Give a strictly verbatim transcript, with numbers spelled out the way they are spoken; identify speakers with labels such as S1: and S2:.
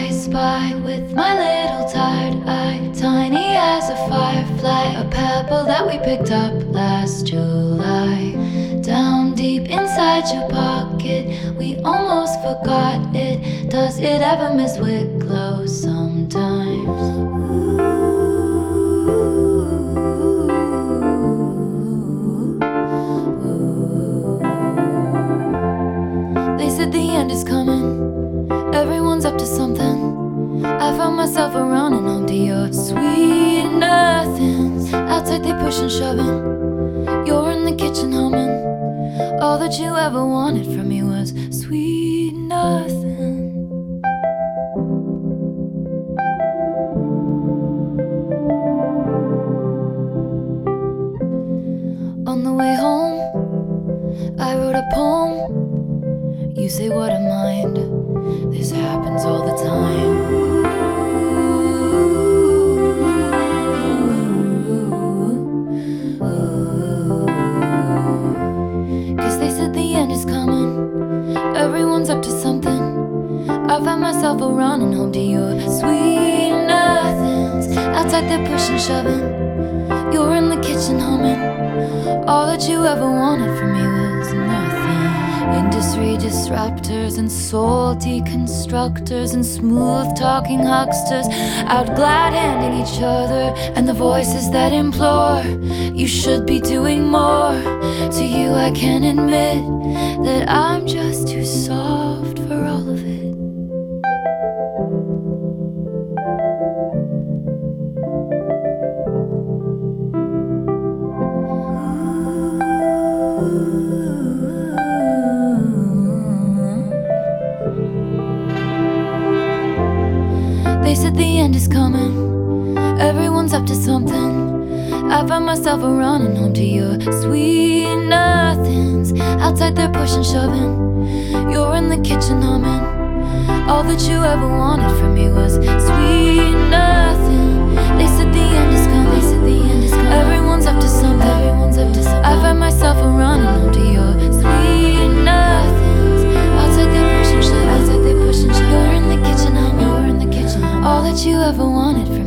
S1: pace by with my little tired eye, tiny as a firefly, a pebble that we picked up last July. Down deep inside your pocket, we almost forgot it. Does it ever miss Wicklow sometimes? They said the end is coming, everyone's up to something. I found myself around and home to your sweet nothings. Outside they push and shoving, you're in the kitchen humming. All that you ever wanted from me was sweet nothing. On the way home, I wrote a poem. You say what a mind, this happens all the time. Cause they said the end is coming, everyone's up to something. I found myself around and home to your sweet nothings. Outside they're pushing, shoving, you're in the kitchen humming. All that you ever wanted from me was nothing. Industry disruptors and soul deconstructors and smooth talking hucksters out glad handing each other, and the voices that implore you should be doing more. To you I can admit that I'm just too soft for all of it. They said the end is coming, everyone's up to something. I found myself around and home to your sweet nothings. Outside they're pushing, shoving, you're in the kitchen humming. All that you ever wanted from me was sweet nothing. They said the end is coming, they said the end is coming. Everyone's up to something, everyone's up to something. I find myself around and home to your sweet nothings. Outside they're pushing, shoving, outside they're pushing, shoving. You're in the kitchen humming, you're in the kitchen humming. All that you ever wanted from me